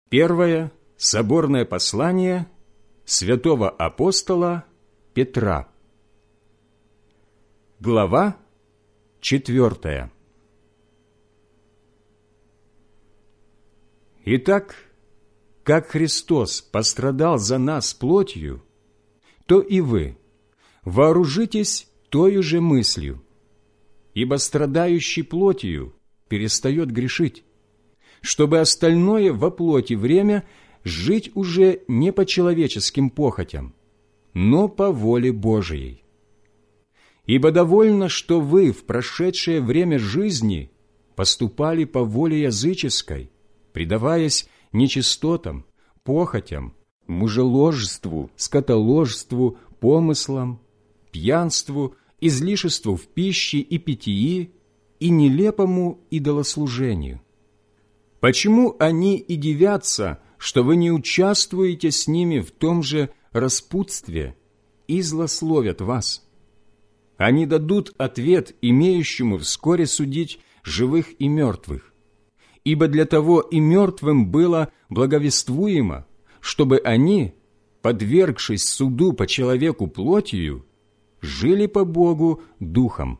Первое соборное послание святого апостола Петра. Глава 4. Итак, как Христос пострадал за нас плотью, то и вы вооружитесь тою же мыслью, ибо страдающий плотью перестает грешить, чтобы остальное во плоти время жить уже не по человеческим похотям, но по воле Божией. Ибо довольно, что вы в прошедшее время жизни поступали по воле языческой, предаваясь нечистотам, похотям, мужеложеству, скотоложству, помыслам, пьянству, излишеству в пище и питьи и нелепому идолослужению. Почему они и дивятся, что вы не участвуете с ними в том же распутстве и злословят вас? Они дадут ответ, имеющему вскоре судить живых и мертвых. Ибо для того и мертвым было благовествуемо, чтобы они, подвергшись суду по человеку плотью, жили по Богу духом.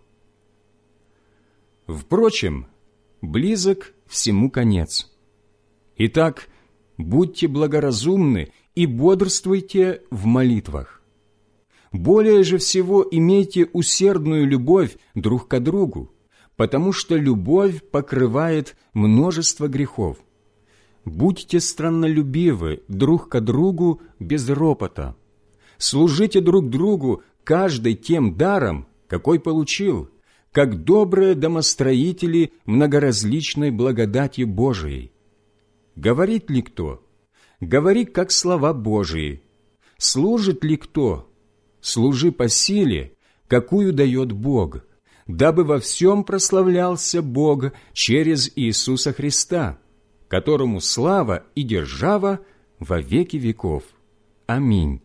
Впрочем, близок всему конец. Итак, будьте благоразумны и бодрствуйте в молитвах. Более же всего имейте усердную любовь друг к другу, потому что любовь покрывает множество грехов. Будьте страннолюбивы друг к другу без ропота. Служите друг другу каждый тем даром, какой получил, как добрые домостроители многоразличной благодати Божией. Говорит ли кто? Говори, как слова Божии. Служит ли кто? Служи по силе, какую дает Бог, дабы во всем прославлялся Бог через Иисуса Христа, которому слава и держава во веки веков. Аминь.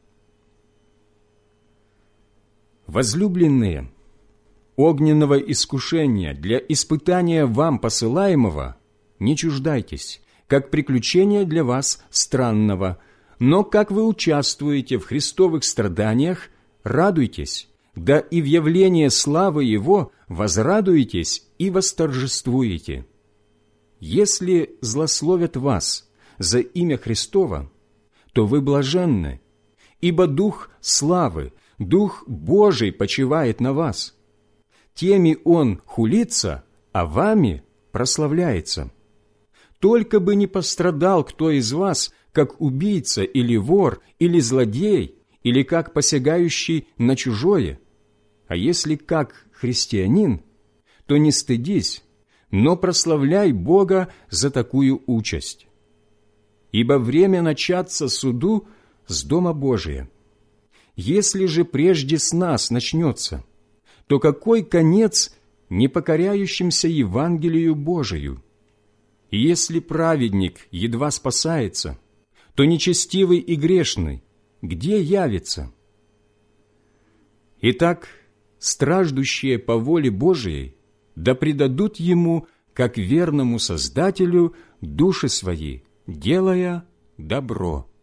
Возлюбленные, огненного искушения для испытания вам посылаемого не чуждайтесь, как приключения для вас странного, но как вы участвуете в христовых страданиях, радуйтесь, да и в явлении славы Его возрадуетесь и восторжествуете. Если злословят вас за имя Христово, то вы блаженны, ибо Дух славы, Дух Божий почивает на вас. Теми Он хулится, а вами прославляется. Только бы не пострадал кто из вас, как убийца или вор, или злодей, или как посягающий на чужое. А если как христианин, то не стыдись, но прославляй Бога за такую участь. Ибо время начаться суду с Дома Божия. Если же прежде с нас начнется, то какой конец непокоряющимся Евангелию Божию? И если праведник едва спасается, то нечестивый и грешный где явится? Итак, страждущие по воле Божией да предадут Ему, как верному Создателю, души свои, делая добро.